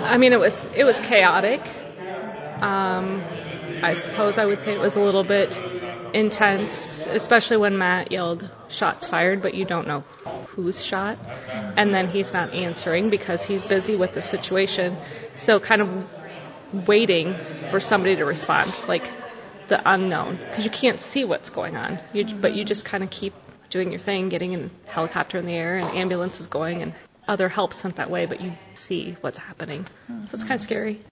I mean, it was chaotic. I suppose I would say it was a little bit intense, especially when Matt yelled, "Shots fired," but you don't know whose shot. And then he's not answering because he's busy with the situation. So kind of waiting for somebody to respond, like the unknown, because you can't see what's going on. But you just kind of keep doing your thing, getting a helicopter in the air and ambulances going and other help sent that way, but you see what's happening. So it's kind of scary.